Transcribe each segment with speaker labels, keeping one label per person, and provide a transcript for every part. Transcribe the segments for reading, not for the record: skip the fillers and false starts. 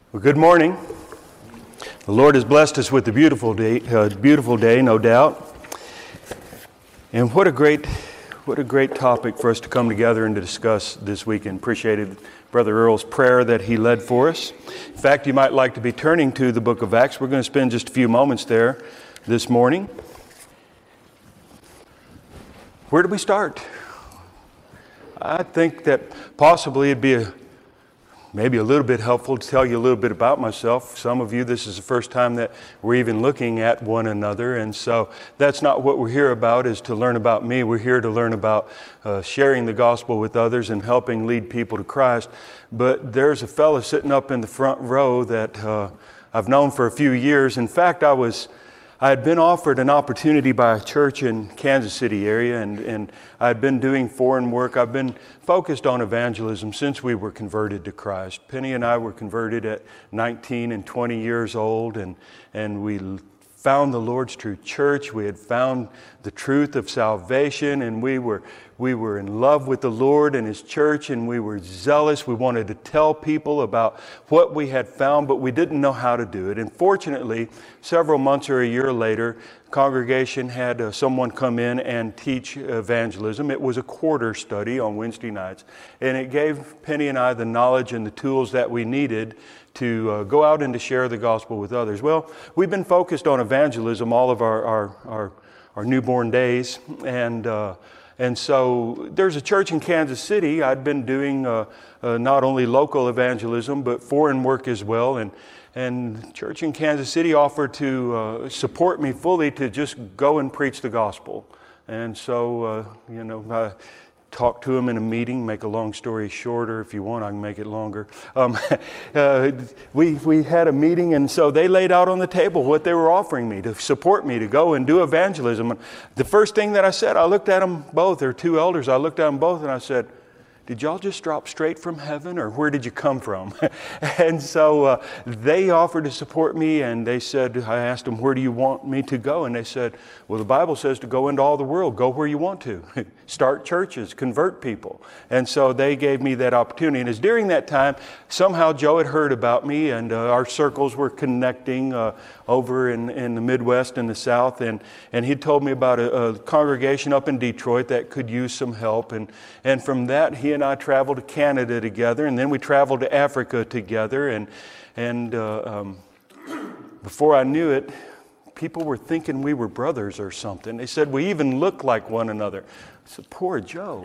Speaker 1: Well, good morning. The Lord has blessed us with a beautiful day, no doubt. And what a great topic for us to come together and to discuss this weekend. Appreciated Brother Earl's prayer that he led for us. In fact, you might like to be turning to the book of Acts. We're going to spend just a few moments there this morning. Where do we start? I think that possibly it'd be maybe a little bit helpful to tell you a little bit about myself. Some of you, this is the first time that we're even looking at one another, and so that's not what we're here about, is to learn about me. We're here to learn about sharing the gospel with others and helping lead people to Christ. But there's a fellow sitting up in the front row that I've known for a few years. In fact, I had been offered an opportunity by a church in Kansas City area, and I'd been doing foreign work. I've been focused on evangelism since we were converted to Christ. Penny and I were converted at 19 and 20 years old, and we found the Lord's true church. We had found the truth of salvation, and we were in love with the Lord and His church, and we were zealous. We wanted to tell people about what we had found, but we didn't know how to do it. And fortunately, several months or a year later, the congregation had someone come in and teach evangelism. It was a quarter study on Wednesday nights, and it gave Penny and I the knowledge and the tools that we needed to go out and to share the gospel with others. Well, we've been focused on evangelism all of our newborn days, and so there's a church in Kansas City. I'd been doing not only local evangelism, but foreign work as well. And the church in Kansas City offered to support me fully to just go and preach the gospel. And so, I talked to them in a meeting. Make a long story shorter. If you want, I can make it longer. We had a meeting, and so they laid out on the table what they were offering me to support me to go and do evangelism. And the first thing that I said, I looked at them both. There were two elders. I looked at them both, and I said, "Did y'all just drop straight from heaven, or where did you come from?" And so they offered to support me, and they said, I asked them, "Where do you want me to go?" And they said, "Well, the Bible says to go into all the world. Go where you want to. Start churches, convert people." And so they gave me that opportunity. And it's during that time, somehow Joe had heard about me, and our circles were connecting over in the Midwest and the South. And he told me about a congregation up in Detroit that could use some help. And from that, he and I traveled to Canada together, and then we traveled to Africa together. And before I knew it, people were thinking we were brothers or something. They said we even looked like one another. I said, "Poor Joe."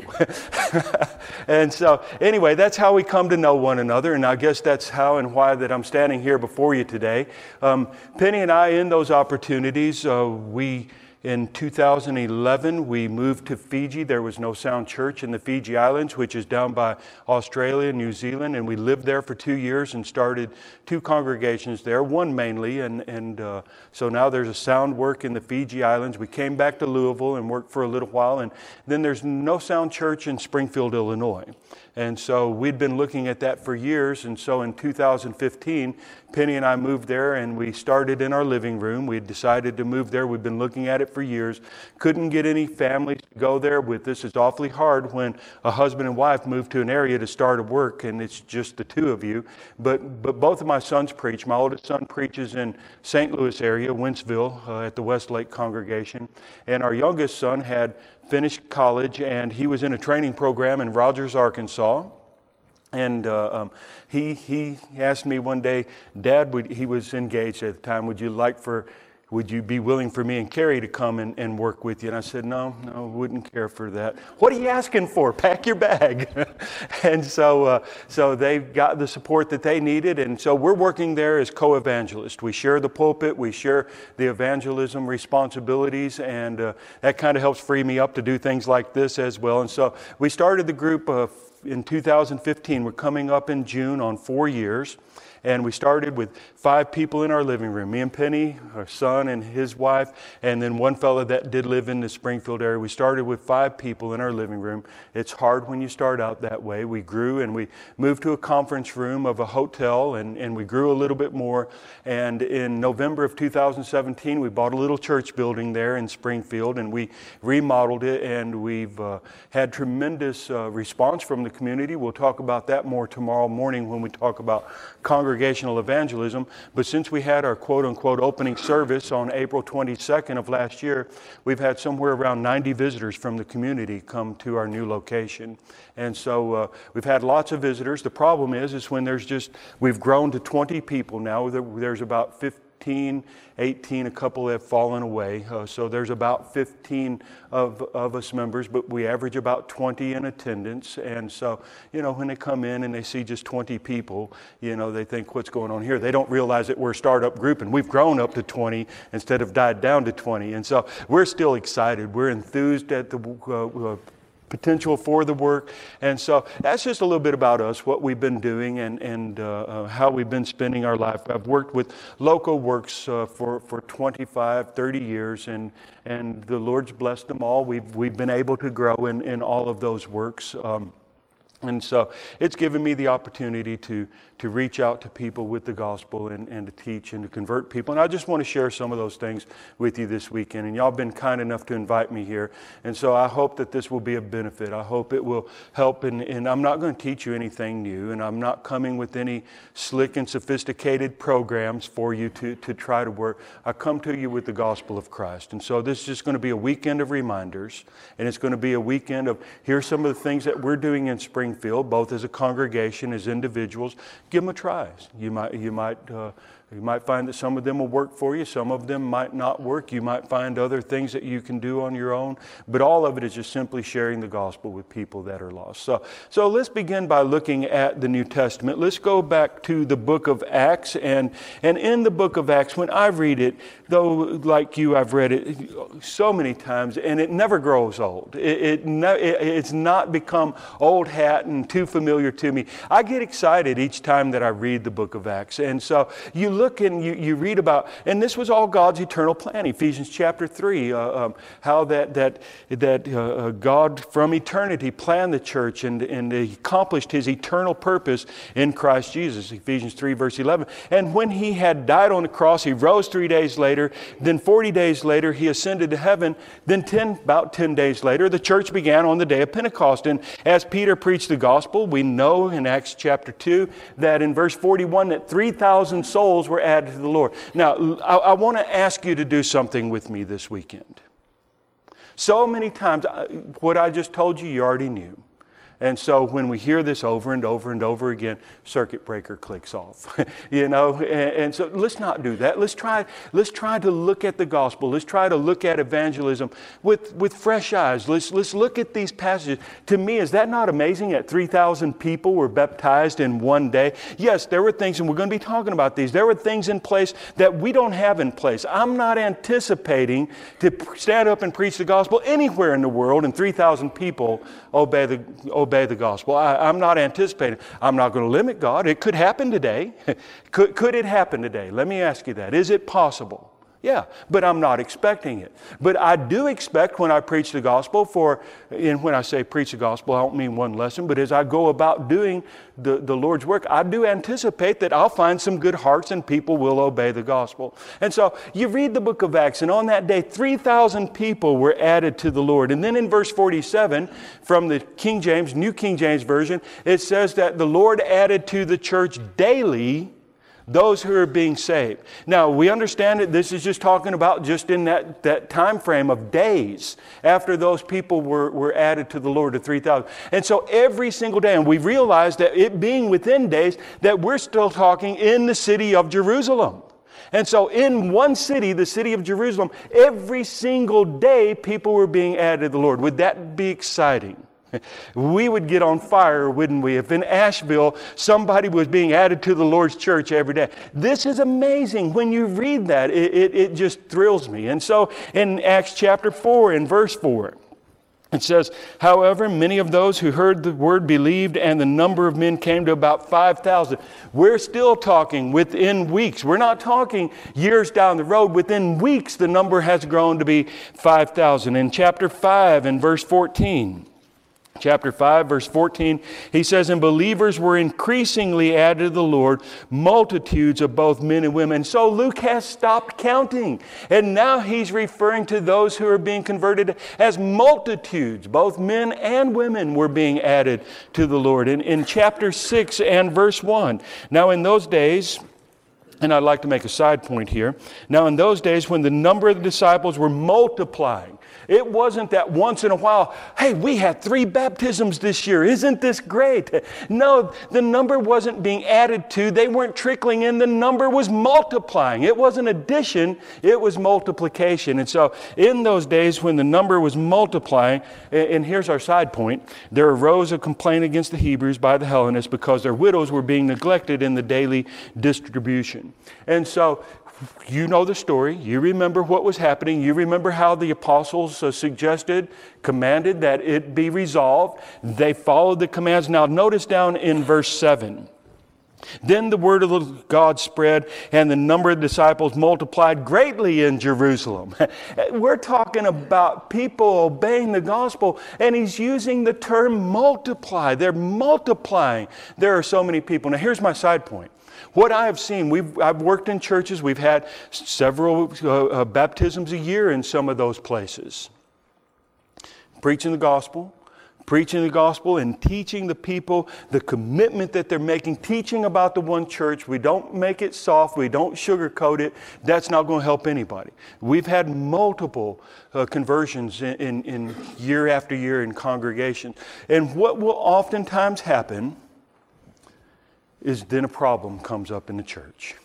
Speaker 1: And so anyway, that's how we come to know one another, and I guess that's how and why that I'm standing here before you today. Penny and I, in those opportunities, in 2011, we moved to Fiji. There was no Sound Church in the Fiji Islands, which is down by Australia and New Zealand, and we lived there for 2 years and started 2 congregations there, one mainly, and so now there's a sound work in the Fiji Islands. We came back to Louisville and worked for a little while, and then there's no Sound Church in Springfield, Illinois. And so we'd been looking at that for years, and so in 2015, Penny and I moved there, and we started in our living room. We decided to move there. We've been looking at it for years. Couldn't get any families to go there with us. It's awfully hard when a husband and wife move to an area to start a work, and it's just the two of you. But both of my sons preach. My oldest son preaches in St. Louis area, Wentzville, at the Westlake congregation. And our youngest son had finished college, and he was in a training program in Rogers, Arkansas. And he asked me one day, "Dad," he was engaged at the time, would you be willing for me and Carrie to come and work with you?" And I said, no, wouldn't care for that. "What are you asking for? Pack your bag." And so they got the support that they needed. And so we're working there as co-evangelists. We share the pulpit, we share the evangelism responsibilities, and that kind of helps free me up to do things like this as well. And so we started the group in 2015. We're coming up in June on 4 years. And we started with 5 people in our living room. Me and Penny, our son and his wife, and then one fellow that did live in the Springfield area. We started with 5 people in our living room. It's hard when you start out that way. We grew, and we moved to a conference room of a hotel, and we grew a little bit more. And in November of 2017, we bought a little church building there in Springfield, and we remodeled it, and we've had tremendous response from the community. We'll talk about that more tomorrow morning when we talk about congregational evangelism. But since we had our quote-unquote opening service on April 22nd of last year, we've had somewhere around 90 visitors from the community come to our new location. And so we've had lots of visitors. The problem is when we've grown to 20 people now. There's about 15, 18, a couple have fallen away. So there's about 15 of us members, but we average about 20 in attendance. And so, when they come in and they see just 20 people, they think, what's going on here? They don't realize that we're a startup group and we've grown up to 20 instead of died down to 20. And so we're still excited. We're enthused at the potential for the work. And so that's just a little bit about us, what we've been doing and how we've been spending our life. I've worked with Local Works for 25, 30 years, and the Lord's blessed them all. We've been able to grow in all of those works. And so it's given me the opportunity to reach out to people with the gospel and to teach and to convert people. And I just want to share some of those things with you this weekend. And y'all have been kind enough to invite me here. And so I hope that this will be a benefit. I hope it will help. And I'm not going to teach you anything new. And I'm not coming with any slick and sophisticated programs for you to try to work. I come to you with the gospel of Christ. And so this is just going to be a weekend of reminders. And it's going to be a weekend of, here's some of the things that we're doing in Springfield, both as a congregation, as individuals. Give them a try. You might find that some of them will work for you. Some of them might not work. You might find other things that you can do on your own. But all of it is just simply sharing the gospel with people that are lost. So let's begin by looking at the New Testament. Let's go back to the book of Acts. And in the book of Acts, when I read it, though like you, I've read it so many times, and it never grows old. It's not become old hat and too familiar to me. I get excited each time that I read the book of Acts. And so you look and you read about, and this was all God's eternal plan, Ephesians chapter 3, how that God from eternity planned the church and He accomplished His eternal purpose in Christ Jesus, Ephesians 3 verse 11. And when He had died on the cross, He rose 3 days later, then 40 days later He ascended to heaven, then about 10 days later the church began on the day of Pentecost. And as Peter preached the gospel, we know in Acts chapter 2 that in verse 41 that 3,000 souls were added to the Lord. Now, I want to ask you to do something with me this weekend. So many times, what I just told you, you already knew. And so when we hear this over and over and over again, circuit breaker clicks off. And so let's not do that. Let's try to look at the gospel. Let's try to look at evangelism with fresh eyes. Let's look at these passages. To me, is that not amazing that 3,000 people were baptized in one day? Yes, there were things, and we're going to be talking about these. There were things in place that we don't have in place. I'm not anticipating to stand up and preach the gospel anywhere in the world and 3,000 people obey the gospel. I'm not anticipating. I'm not going to limit God. It could happen today. Could it happen today? Let me ask you that. Is it possible? Yeah, but I'm not expecting it. But I do expect when I preach the gospel and when I say preach the gospel, I don't mean one lesson, but as I go about doing the Lord's work, I do anticipate that I'll find some good hearts and people will obey the gospel. And so you read the book of Acts, and on that day, 3,000 people were added to the Lord. And then in verse 47, from the New King James Version, it says that the Lord added to the church daily those who are being saved. Now, we understand that this is just talking about just in that time frame of days after those people were added to the Lord, to 3,000. And so every single day, and we realize that it being within days, that we're still talking in the city of Jerusalem. And so in one city, the city of Jerusalem, every single day people were being added to the Lord. Would that be exciting? We would get on fire, wouldn't we, if in Asheville somebody was being added to the Lord's church every day. This is amazing. When you read that, it just thrills me. And so in Acts chapter 4, in verse 4, it says, however, many of those who heard the word believed, and the number of men came to about 5,000. We're still talking within weeks. We're not talking years down the road. Within weeks, the number has grown to be 5,000. In chapter 5, in verse 14, chapter 5, verse 14, he says, and believers were increasingly added to the Lord, multitudes of both men and women. So Luke has stopped counting. And now he's referring to those who are being converted as multitudes. Both men and women were being added to the Lord. In chapter 6 and verse 1, now in those days, and I'd like to make a side point here. Now in those days when the number of the disciples were multiplying, it wasn't that once in a while, hey, we had 3 baptisms this year. Isn't this great? No, the number wasn't being added to. They weren't trickling in. The number was multiplying. It wasn't addition. It was multiplication. And so in those days when the number was multiplying, and here's our side point, there arose a complaint against the Hebrews by the Hellenists because their widows were being neglected in the daily distribution. And so you know the story. You remember what was happening. You remember how the apostles commanded that it be resolved. They followed the commands. Now notice down in verse 7. Then the word of God spread, and the number of disciples multiplied greatly in Jerusalem. We're talking about people obeying the gospel, and he's using the term multiply. They're multiplying. There are so many people. Now here's my side point. What I have seen, I've worked in churches. We've had several baptisms a year in some of those places. Preaching the gospel and teaching the people the commitment that they're making, teaching about the one church. We don't make it soft. We don't sugarcoat it. That's not going to help anybody. We've had multiple conversions in year after year in congregations. And what will oftentimes happen is then a problem comes up in the church.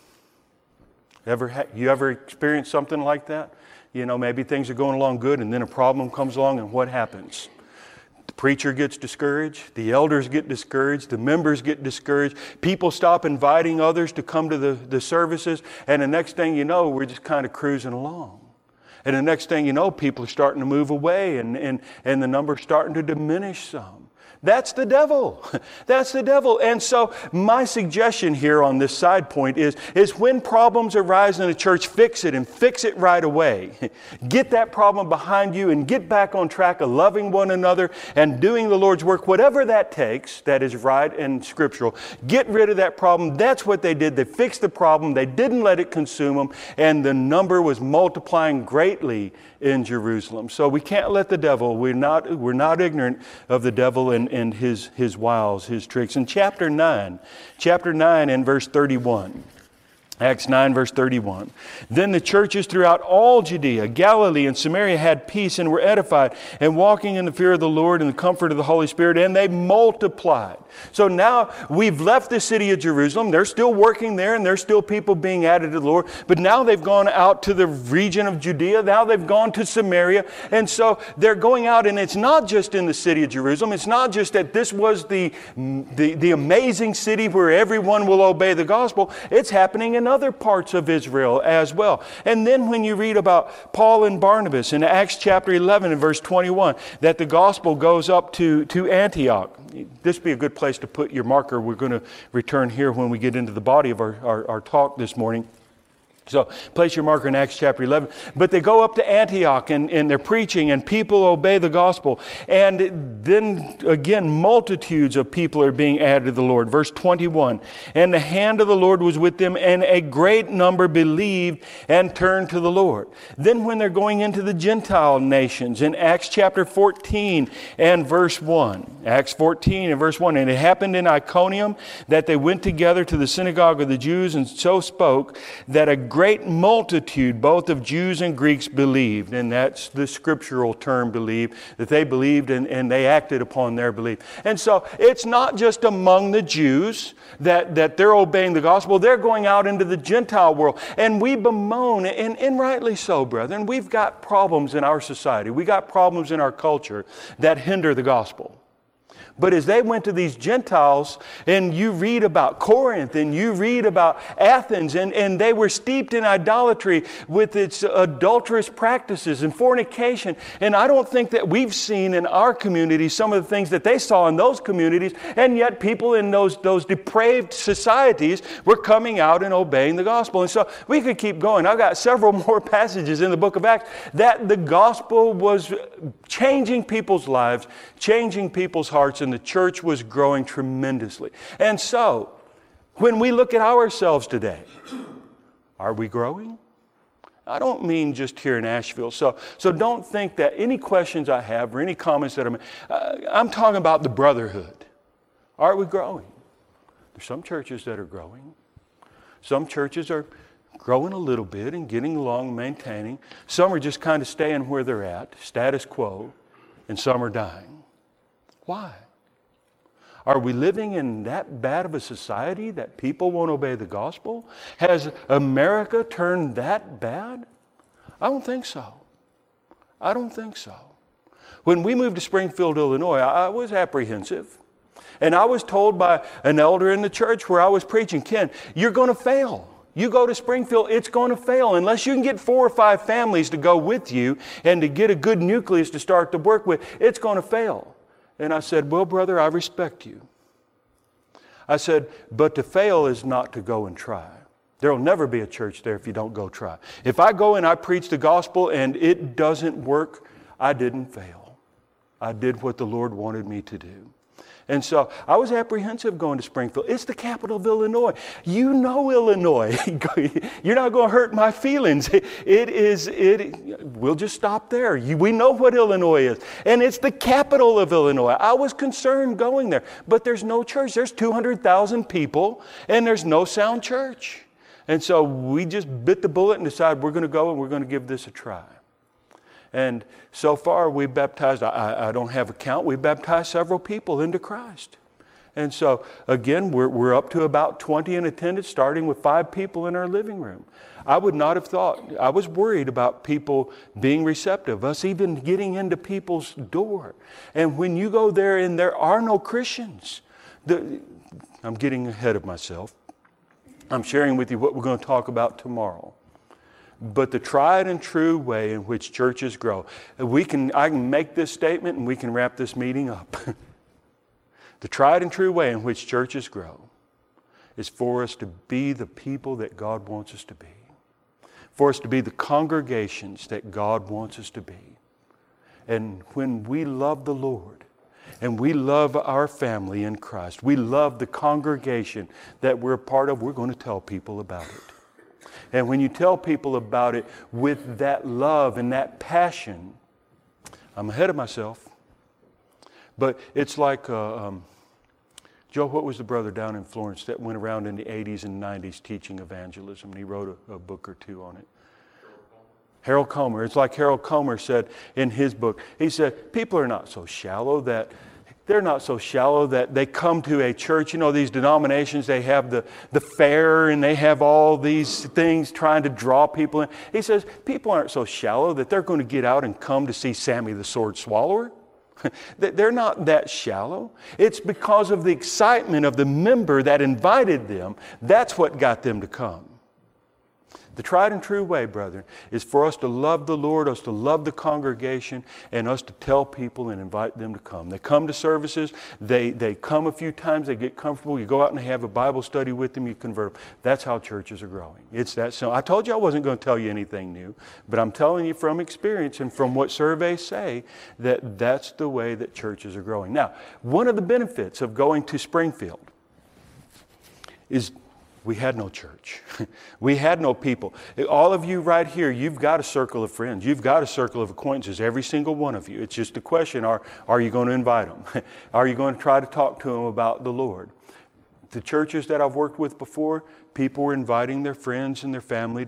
Speaker 1: You ever experienced something like that? You know, maybe things are going along good and then a problem comes along, and what happens? The preacher gets discouraged, the elders get discouraged, the members get discouraged, people stop inviting others to come to the services, and the next thing you know, we're just kind of cruising along. And the next thing you know, people are starting to move away and the number's starting to diminish some. That's the devil. That's the devil. And so my suggestion here on this side point is when problems arise in the church, fix it and fix it right away. Get that problem behind you and get back on track of loving one another and doing the Lord's work, whatever that takes, that is right and scriptural. Get rid of that problem. That's what they did. They fixed the problem. They didn't let it consume them. And the number was multiplying greatly in Jerusalem. So we can't let the devil, we're not ignorant of the devil and his wiles, his tricks. In chapter 9 and verse 31. Acts 9, verse 31. Then the churches throughout all Judea, Galilee, and Samaria had peace and were edified, and walking in the fear of the Lord and the comfort of the Holy Spirit, and they multiplied. So now we've left the city of Jerusalem. They're still working there, and there's still people being added to the Lord. But now they've gone out to the region of Judea. Now they've gone to Samaria. And so they're going out, and it's not just in the city of Jerusalem. It's not just that this was the amazing city where everyone will obey the gospel. It's happening in other parts of Israel as well. And then when you read about Paul and Barnabas in Acts chapter 11 and verse 21, that the gospel goes up to Antioch. This would be a good place to put your marker. We're going to return here when we get into the body of our talk this morning. So place your marker in Acts chapter 11. But they go up to Antioch and they're preaching and people obey the gospel. And then again, multitudes of people are being added to the Lord. Verse 21, and the hand of the Lord was with them, and a great number believed and turned to the Lord. Then when they're going into the Gentile nations in Acts chapter 14 and verse 1. Acts 14 and verse 1. And it happened in Iconium that they went together to the synagogue of the Jews and so spoke that a great multitude, both of Jews and Greeks, believed. And that's the scriptural term, believe, that they believed and they acted upon their belief. And so it's not just among the Jews that they're obeying the gospel. They're going out into the Gentile world. And we bemoan, and rightly so, brethren, we've got problems in our society. We got problems in our culture that hinder the gospel. But as they went to these Gentiles, and you read about Corinth, and you read about Athens, and they were steeped in idolatry with its adulterous practices and fornication. And I don't think that we've seen in our community some of the things that they saw in those communities, and yet people in those depraved societies were coming out and obeying the gospel. And so we could keep going. I've got several more passages in the book of Acts that the gospel was changing people's lives, changing people's hearts, and the church was growing tremendously. And so, when we look at ourselves today, are we growing? I don't mean just here in Asheville. So don't think that any questions I have or any comments that I'm talking about the brotherhood. Are we growing? There's some churches that are growing. Some churches are growing a little bit and getting along, maintaining. Some are just kind of staying where they're at, status quo, and some are dying. Why? Are we living in that bad of a society that people won't obey the gospel? Has America turned that bad? I don't think so. I don't think so. When we moved to Springfield, Illinois, I was apprehensive. And I was told by an elder in the church where I was preaching, Ken, you're going to fail. You go to Springfield, it's going to fail. Unless you can get 4 or 5 families to go with you and to get a good nucleus to start to work with, it's going to fail. And I said, well, brother, I respect you. I said, but to fail is not to go and try. There will never be a church there if you don't go try. If I go and I preach the gospel and it doesn't work, I didn't fail. I did what the Lord wanted me to do. And so I was apprehensive going to Springfield. It's the capital of Illinois. You know Illinois. You're not going to hurt my feelings. We'll just stop there. We know what Illinois is. And it's the capital of Illinois. I was concerned going there. But there's no church. There's 200,000 people and there's no sound church. And so we just bit the bullet and decided we're going to go and we're going to give this a try. And so far we've baptized, I don't have a count, we've baptized several people into Christ. And so again, we're up to about 20 in attendance, starting with 5 people in our living room. I would not have thought, I was worried about people being receptive, us even getting into people's door. And when you go there and there are no Christians, I'm getting ahead of myself. I'm sharing with you what we're going to talk about tomorrow. But the tried and true way in which churches grow. I can make this statement and we can wrap this meeting up. The tried and true way in which churches grow is for us to be the people that God wants us to be. For us to be the congregations that God wants us to be. And when we love the Lord and we love our family in Christ, we love the congregation that we're a part of, we're going to tell people about it. And when you tell people about it with that love and that passion, I'm ahead of myself. But it's like, Joe, what was the brother down in Florence that went around in the 80s and 90s teaching evangelism? And he wrote a book or 2 on it. Harold Comer. It's like Harold Comer said in his book. He said, people are not so shallow that they come to a church. You know, these denominations, they have the fair and they have all these things trying to draw people in. He says, people aren't so shallow that they're going to get out and come to see Sammy the Sword Swallower. They're not that shallow. It's because of the excitement of the member that invited them. That's what got them to come. The tried and true way, brethren, is for us to love the Lord, us to love the congregation, and us to tell people and invite them to come. They come to services, they come a few times, they get comfortable, you go out and have a Bible study with them, you convert them. That's how churches are growing. It's that simple. I told you I wasn't going to tell you anything new, but I'm telling you from experience and from what surveys say that that's the way that churches are growing. Now, one of the benefits of going to Springfield is we had no church. We had no people. All of you right here, you've got a circle of friends. You've got a circle of acquaintances, every single one of you. It's just a question, are you going to invite them? Are you going to try to talk to them about the Lord? The churches that I've worked with before, people were inviting their friends and their family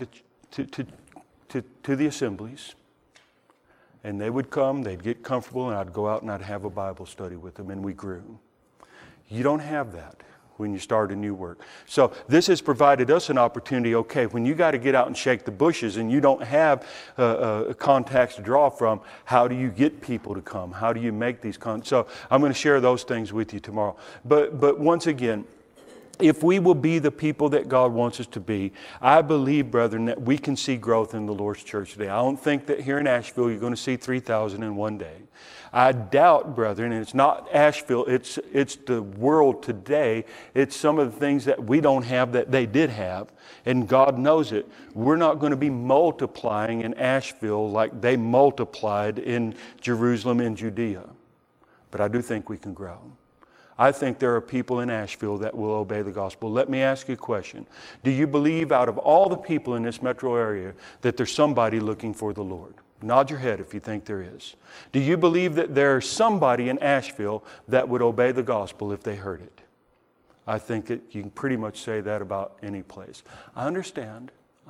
Speaker 1: to the assemblies. And they would come, they'd get comfortable, and I'd go out and I'd have a Bible study with them, and we grew. You don't have that when you start a new work. So this has provided us an opportunity, okay, when you got to get out and shake the bushes and you don't have contacts to draw from, how do you get people to come? How do you make these contacts? So I'm going to share those things with you tomorrow. But once again, if we will be the people that God wants us to be, I believe, brethren, that we can see growth in the Lord's church today. I don't think that here in Asheville you're going to see 3,000 in one day. I doubt, brethren, and it's not Asheville, it's the world today. It's some of the things that we don't have that they did have, and God knows it. We're not going to be multiplying in Asheville like they multiplied in Jerusalem and Judea. But I do think we can grow. I think there are people in Asheville that will obey the gospel. Let me ask you a question. Do you believe out of all the people in this metro area that there's somebody looking for the Lord? Nod your head if you think there is. Do you believe that there's somebody in Asheville that would obey the gospel if they heard it? I think you can pretty much say that about any place. I understand.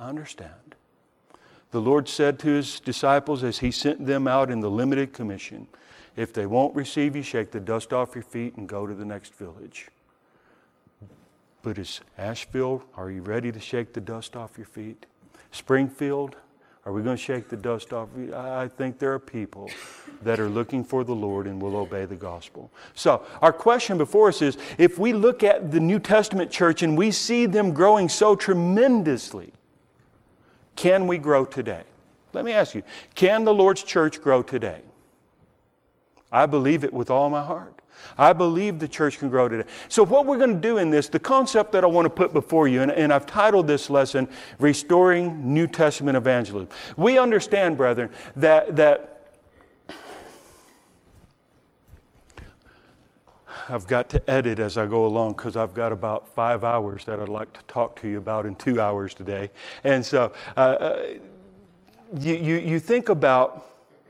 Speaker 1: The Lord said to His disciples as He sent them out in the limited commission, if they won't receive you, shake the dust off your feet and go to the next village. But is Asheville, are you ready to shake the dust off your feet? Springfield, are we going to shake the dust off? I think there are people that are looking for the Lord and will obey the gospel. So our question before us is, if we look at the New Testament church and we see them growing so tremendously, can we grow today? Let me ask you, can the Lord's church grow today? I believe it with all my heart. I believe the church can grow today. So what we're going to do in this, the concept that I want to put before you, and I've titled this lesson, Restoring New Testament Evangelism. We understand, brethren, that I've got to edit as I go along because I've got about 5 hours that I'd like to talk to you about in 2 hours today. And so you think about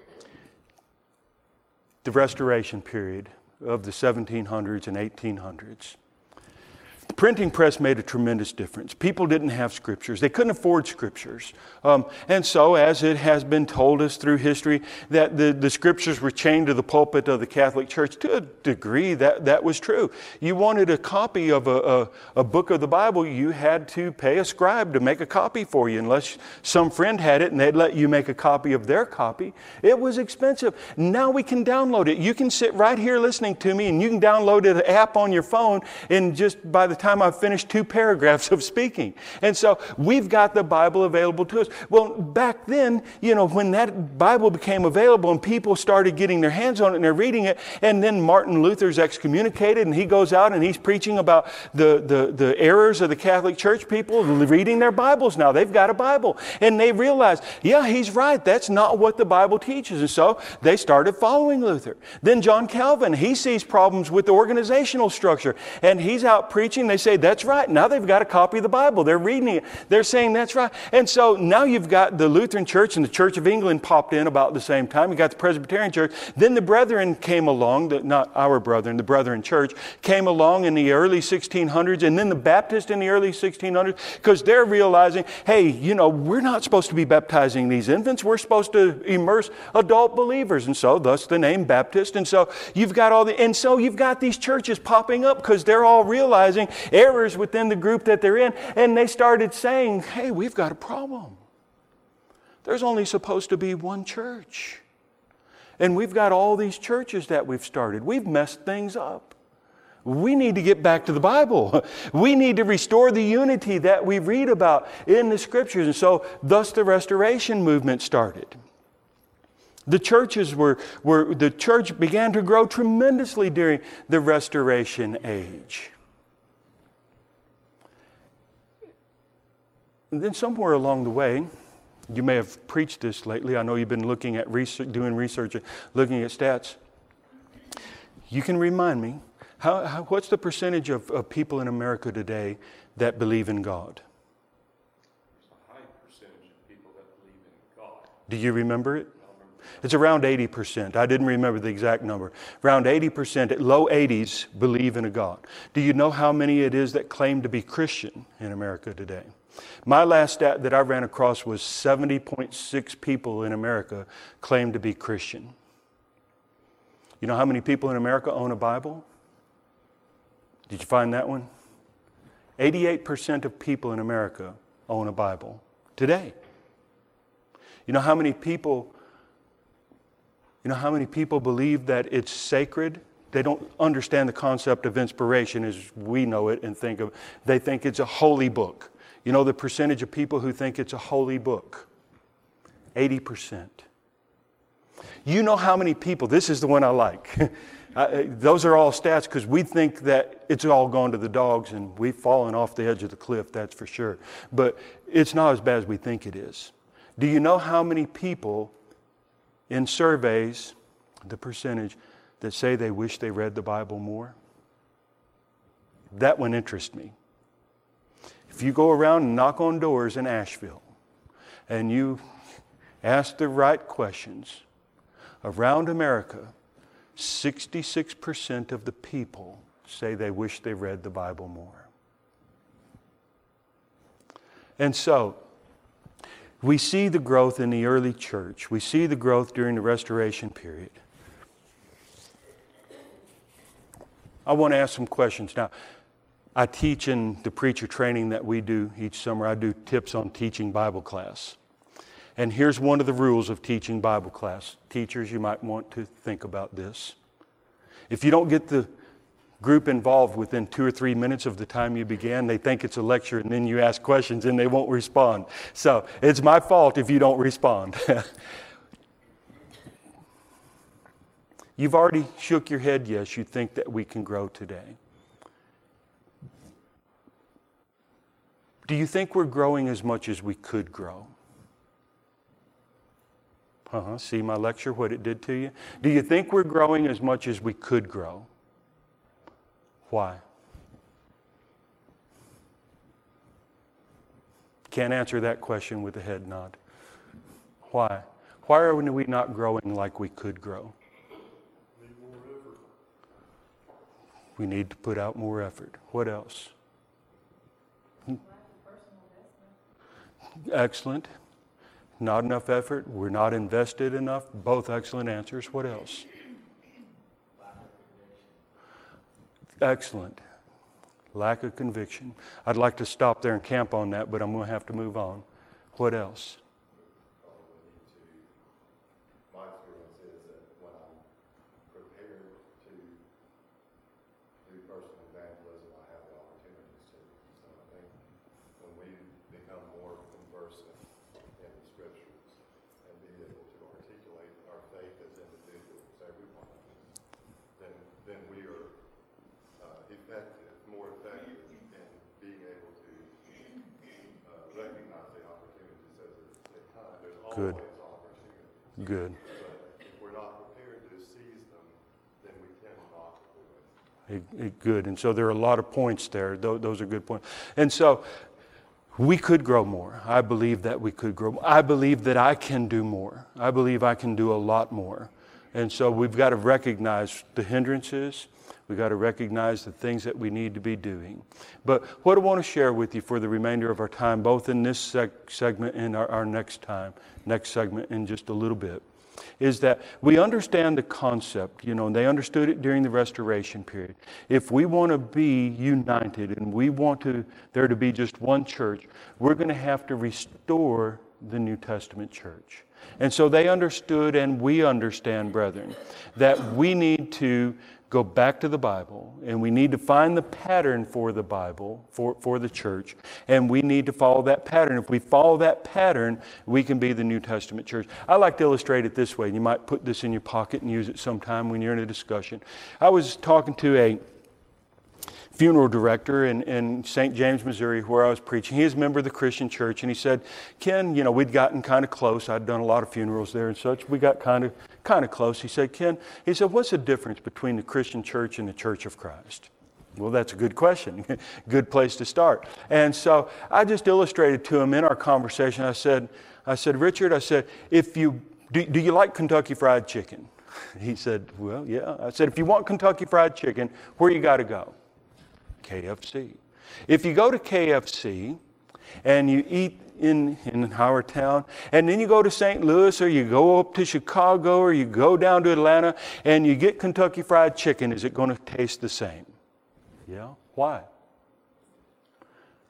Speaker 1: the Restoration period of the 1700s and 1800s. The printing press made a tremendous difference. People didn't have scriptures. They couldn't afford scriptures. And so, as it has been told us through history, that the scriptures were chained to the pulpit of the Catholic Church. To a degree, that was true. You wanted a copy of a book of the Bible, you had to pay a scribe to make a copy for you, unless some friend had it and they'd let you make a copy of their copy. It was expensive. Now we can download it. You can sit right here listening to me and you can download an app on your phone, and just by the time I've finished 2 paragraphs of speaking. And so we've got the Bible available to us. Well, back then, when that Bible became available and people started getting their hands on it and they're reading it, and then Martin Luther's excommunicated and he goes out and he's preaching about the errors of the Catholic Church. People reading their Bibles now. They've got a Bible. And they realize, yeah, he's right. That's not what the Bible teaches. And so they started following Luther. Then John Calvin, he sees problems with the organizational structure and he's out preaching. They say, that's right. Now they've got a copy of the Bible. They're reading it. They're saying that's right. And so now you've got the Lutheran Church and the Church of England popped in about the same time. You got the Presbyterian Church. Then the Brethren came along, not our Brethren, the Brethren Church came along in the early 1600s, and then the Baptists in the early 1600s, because they're realizing, hey, we're not supposed to be baptizing these infants. We're supposed to immerse adult believers. And so thus the name Baptist. And so you've got these churches popping up because they're all realizing errors within the group that they're in, and they started saying, hey, we've got a problem. There's only supposed to be one church. And we've got all these churches that we've started. We've messed things up. We need to get back to the Bible. We need to restore the unity that we read about in the Scriptures. And so, thus the Restoration movement started. The church began to grow tremendously during the Restoration age. And then somewhere along the way, you may have preached this lately. I know you've been looking at doing research, looking at stats. You can remind me, what's the percentage of people in America today that believe in God?
Speaker 2: There's a high percentage of people that believe in God.
Speaker 1: Do you remember it? It's around 80%. I didn't remember the exact number. Around 80%, low 80s, believe in a God. Do you know how many it is that claim to be Christian in America today? My last stat that I ran across was 70.6 people in America claim to be Christian. You know how many people in America own a Bible? Did you find that one? 88% of people in America own a Bible today. You know how many people believe that it's sacred? They don't understand the concept of inspiration as we know it and they think it's a holy book. You know the percentage of people who think it's a holy book? 80%. You know how many people, this is the one I like. Those are all stats because we think that it's all gone to the dogs and we've fallen off the edge of the cliff, that's for sure. But it's not as bad as we think it is. Do you know how many people in surveys, the percentage, that say they wish they read the Bible more? That one interests me. If you go around and knock on doors in Asheville and you ask the right questions, around America, 66% of the people say they wish they read the Bible more. And so, we see the growth in the early church. We see the growth during the Restoration period. I want to ask some questions. Now, I teach in the preacher training that we do each summer. I do tips on teaching Bible class. And here's one of the rules of teaching Bible class. Teachers, you might want to think about this. If you don't get the group involved within 2 or 3 minutes of the time you began, they think it's a lecture, and then you ask questions and they won't respond. So it's my fault if you don't respond. You've already shook your head, yes, you think that we can grow today. Do you think we're growing as much as we could grow? See my lecture, what it did to you? Do you think we're growing as much as we could grow? Why? Can't answer that question with a head nod. Why? Why are we not growing like we could grow? We need to put out more effort. What else? Excellent. Not enough effort. We're not invested enough. Both excellent answers. What else? Excellent. Lack of conviction. I'd like to stop there and camp on that, but I'm going to have to move on. What else?
Speaker 2: My experience is that when I'm prepared to do personal evangelism, I have the opportunities to. So I think when we become more conversant in the Scriptures and be able to articulate our faith as individuals, every one of us, then we are more effective in being able to recognize the opportunities as they come. There's always opportunities.
Speaker 1: Good.
Speaker 2: But if we're not prepared to seize them, then we cannot do it.
Speaker 1: Good. And so there are a lot of points there. Those are good points. And so we could grow more. I believe that we could grow more. I believe that I can do more. I believe I can do a lot more. And so we've got to recognize the hindrances. We've got to recognize the things that we need to be doing. But what I want to share with you for the remainder of our time, both in this segment and our next segment in just a little bit, is that we understand the concept, and they understood it during the Restoration period. If we want to be united and we want there to be just one church, we're going to have to restore the New Testament church. And so they understood, and we understand, brethren, that we need to go back to the Bible, and we need to find the pattern for the Bible, for the church, and we need to follow that pattern. If we follow that pattern, we can be the New Testament church. I like to illustrate it this way. You might put this in your pocket and use it sometime when you're in a discussion. I was talking to a funeral director in St. James, Missouri, where I was preaching. He is a member of the Christian church, and he said, Ken, we'd gotten kind of close. I'd done a lot of funerals there and such. We got kind of close. He said, Ken, what's the difference between the Christian church and the Church of Christ? Well, that's a good question. Good place to start. And so I just illustrated to him in our conversation. I said, Richard, do you like Kentucky Fried Chicken? He said, well, yeah. I said, if you want Kentucky Fried Chicken, where you got to go? KFC. If you go to KFC and you eat in Howardtown, and then you go to St. Louis, or you go up to Chicago, or you go down to Atlanta, and you get Kentucky Fried Chicken, is it going to taste the same? Yeah. Why?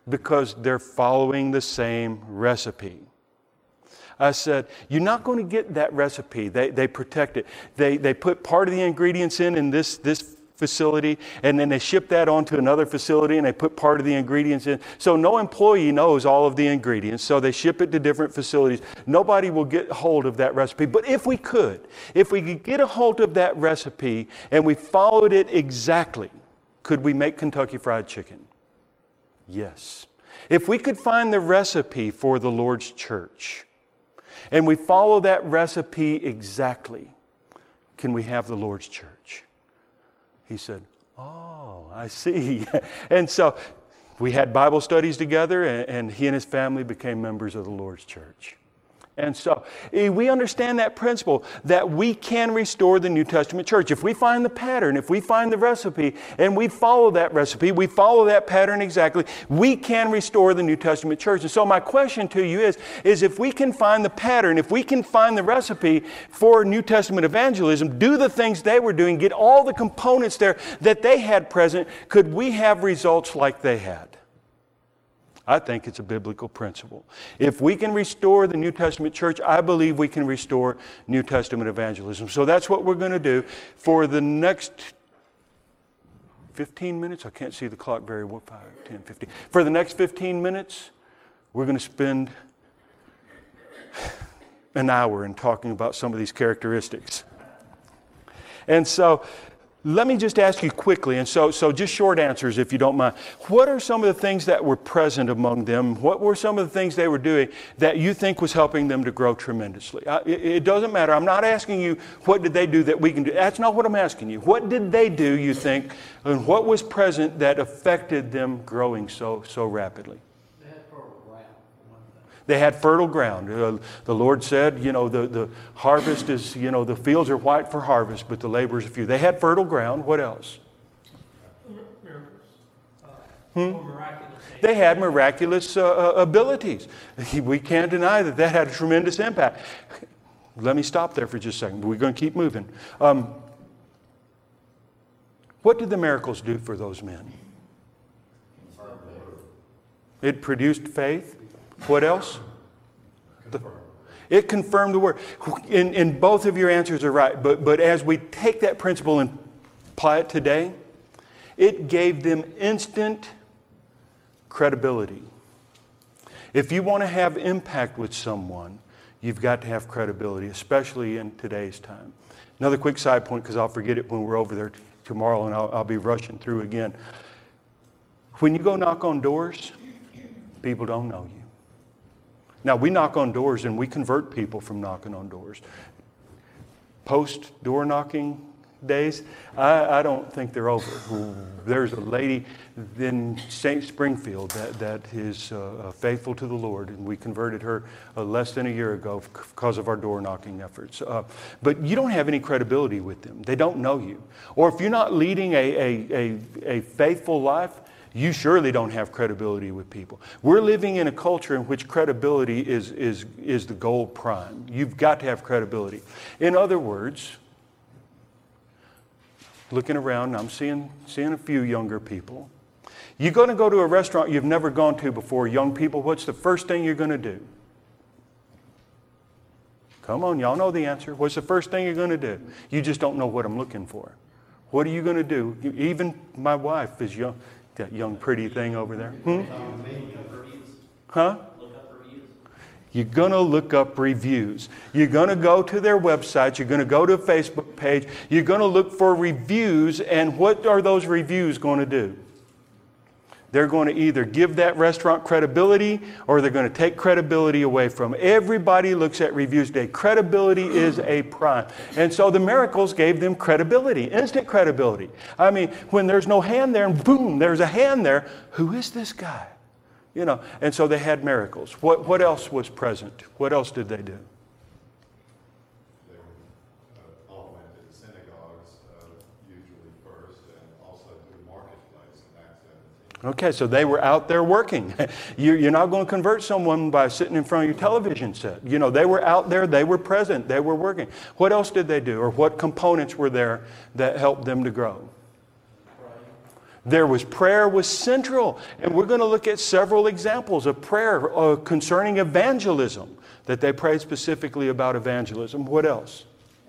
Speaker 1: Because they're following the same recipe. I said, you're not going to get that recipe. They protect it. They put part of the ingredients in this facility, and then they ship that on to another facility, and they put part of the ingredients in. So no employee knows all of the ingredients, so they ship it to different facilities. Nobody will get hold of that recipe. But if we could get a hold of that recipe and we followed it exactly, could we make Kentucky Fried Chicken? Yes. If we could find the recipe for the Lord's church and we follow that recipe exactly, can we have the Lord's church? He said, oh, I see. And so we had Bible studies together, and he and his family became members of the Lord's church. And so we understand that principle that we can restore the New Testament church. If we find the pattern, if we find the recipe, and we follow that recipe, we follow that pattern exactly, we can restore the New Testament church. And so my question to you is if we can find the pattern, if we can find the recipe for New Testament evangelism, do the things they were doing, get all the components there that they had present, could we have results like they had? I think it's a biblical principle. If we can restore the New Testament church, I believe we can restore New Testament evangelism. So that's what we're going to do for the next 15 minutes. I can't see the clock very well. 5, 10, 15. For the next 15 minutes, we're going to spend an hour in talking about some of these characteristics. And so let me just ask you quickly, and so just short answers if you don't mind. What are some of the things that were present among them? What were some of the things they were doing that you think was helping them to grow tremendously? It doesn't matter. I'm not asking you what did they do that we can do. That's not what I'm asking you. What did they do, you think, and what was present that affected them growing so rapidly? They had fertile ground. The Lord said, the harvest is, the fields are white for harvest, but the laborers are few. They had fertile ground. What else? They had miraculous abilities. We can't deny that had a tremendous impact. Let me stop there for just a second. We're going to keep moving. What did the miracles do for those men? It produced faith. What else? It confirmed the word. In both of your answers are right, but as we take that principle and apply it today, it gave them instant credibility. If you want to have impact with someone, you've got to have credibility, especially in today's time. Another quick side point, because I'll forget it when we're over there tomorrow, and I'll be rushing through again. When you go knock on doors, people don't know you. Now, we knock on doors and we convert people from knocking on doors. Post-door knocking days, I don't think they're over. There's a lady in St. Springfield that is faithful to the Lord, and we converted her less than a year ago because of our door knocking efforts. But you don't have any credibility with them. They don't know you. Or if you're not leading a faithful life, you surely don't have credibility with people. We're living in a culture in which credibility is the gold prime. You've got to have credibility. In other words, looking around, I'm seeing a few younger people. You're going to go to a restaurant you've never gone to before, young people. What's the first thing you're going to do? Come on, y'all know the answer. What's the first thing you're going to do? You just don't know what I'm looking for. What are you going to do? Even my wife is young. That young pretty thing over there. Huh? You're going to look up reviews. You're going to go to their website. You're going to go to a Facebook page. You're going to look for reviews. And what are those reviews going to do? They're going to either give that restaurant credibility or they're going to take credibility away from it. Everybody looks at reviews today. Credibility is a prime. And so the miracles gave them credibility, instant credibility. I mean, when there's no hand there and boom, there's a hand there. Who is this guy? And so they had miracles. What else was present? What else did they do?
Speaker 2: All went to the synagogues usually first and also to the marketplace in Acts 17.
Speaker 1: Okay, so they were out there working. You're not going to convert someone by sitting in front of your television set. They were out there, they were present, they were working. What else did they do? Or what components were there that helped them to grow? Prayer was central. And we're going to look at several examples of prayer concerning evangelism, that they prayed specifically about evangelism. What else?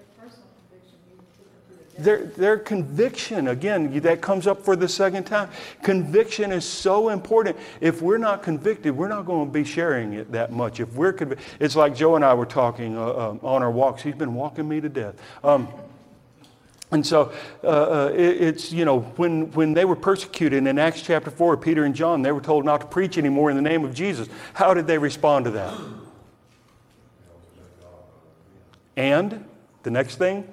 Speaker 1: Their conviction, again, that comes up for the second time. Conviction is so important. If we're not convicted, we're not going to be sharing it that much. If we're it's like Joe and I were talking on our walks. He's been walking me to death. And so it's, when they were persecuted in Acts chapter 4, Peter and John, they were told not to preach anymore in the name of Jesus. How did they respond to that? And the next thing?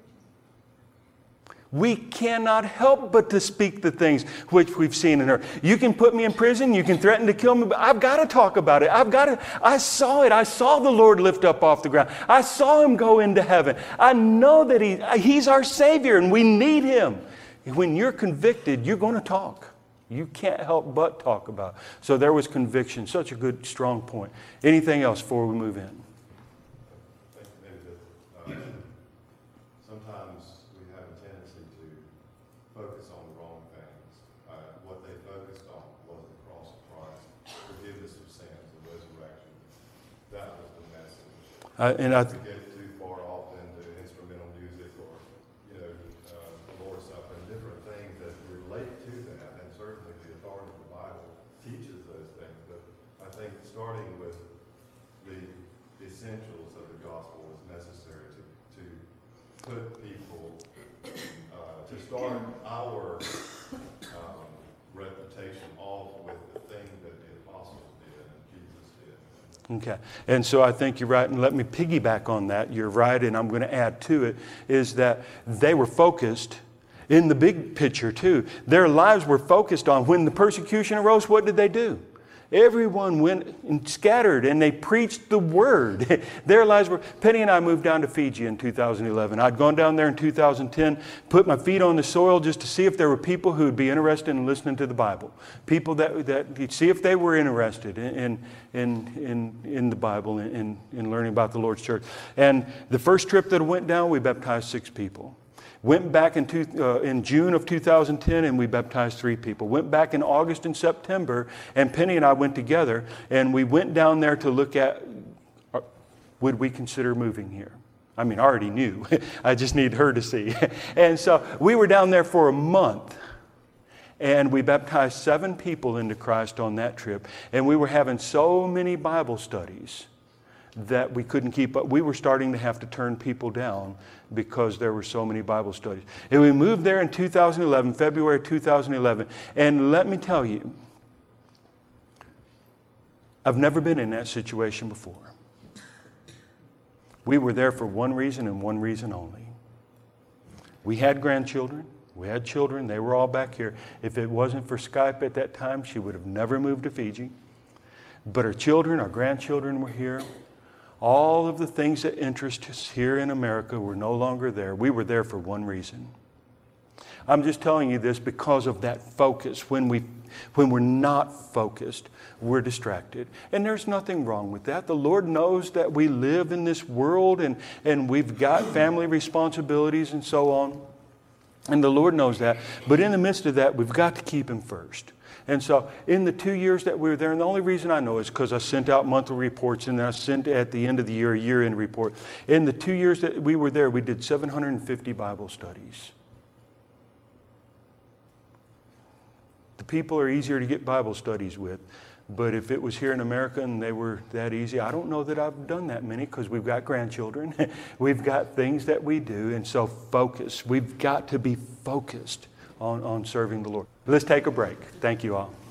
Speaker 1: We cannot help but to speak the things which we've seen and heard. You can put me in prison, you can threaten to kill me, but I've got to talk about it. I saw it. I saw the Lord lift up off the ground. I saw Him go into heaven. I know that He's our Savior and we need Him. When you're convicted, you're going to talk. You can't help but talk about it. So there was conviction. Such a good, strong point. Anything else before we move in?
Speaker 2: Sometimes we have a tendency to focus on the wrong things. What they focused on was the cross of Christ, forgiveness of sins, the resurrection. That was the message. To get too far off into instrumental music or, the Lord's Supper and different things that relate to that, and certainly the authority of the Bible teaches those things. But I think starting with the essentials of the gospel is necessary to put people, to start our reputation off with the thing that the apostles did and Jesus did.
Speaker 1: Okay. And so I think you're right. And let me piggyback on that. You're right. And I'm going to add to it is that they were focused in the big picture too. Their lives were focused on when the persecution arose. What did they do? Everyone went and scattered and they preached the word. Their lives were... Penny and I moved down to Fiji in 2011. I'd gone down there in 2010, put my feet on the soil just to see if there were people who would be interested in listening to the Bible. People that see if they were interested in the Bible, in learning about the Lord's church. And the first trip that I went down, we baptized 6 people. Went back in June of 2010 and we baptized 3 people. Went back in August and September, and Penny and I went together and we went down there to look at, would we consider moving here? I mean, I already knew. I just need her to see. And so we were down there for a month. And we baptized 7 people into Christ on that trip. And we were having so many Bible studies that we couldn't keep up. We were starting to have to turn people down because there were so many Bible studies. And we moved there in 2011, February 2011. And let me tell you, I've never been in that situation before. We were there for one reason and one reason only. We had grandchildren. We had children. They were all back here. If it wasn't for Skype at that time, she would have never moved to Fiji. But her children, our grandchildren were here. All of the things that interest us here in America were no longer there. We were there for one reason. I'm just telling you this because of that focus. When we're not focused, we're distracted. And there's nothing wrong with that. The Lord knows that we live in this world and we've got family responsibilities and so on. And the Lord knows that. But in the midst of that, we've got to keep Him first. And so in the 2 years that we were there, and the only reason I know is because I sent out monthly reports and then I sent at the end of the year a year-end report. In the 2 years that we were there, we did 750 Bible studies. The people are easier to get Bible studies with. But if it was here in America and they were that easy, I don't know that I've done that many because we've got grandchildren. We've got things that we do. And so focus. We've got to be focused on serving the Lord. Let's take a break. Thank you all.